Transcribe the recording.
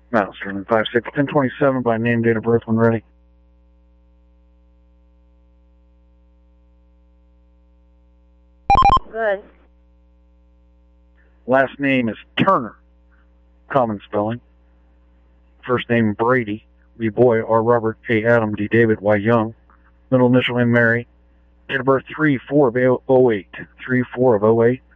No, Sterling, 5'6", 1027 by name, date of birth when ready. Good. Last name is Turner, common spelling. First name Brady, B. Boy, R. Robert, A. Adam, D. David, Y. Young. Middle initial M. Mary. Date of birth 3/4 of 08. 3/4 of 08.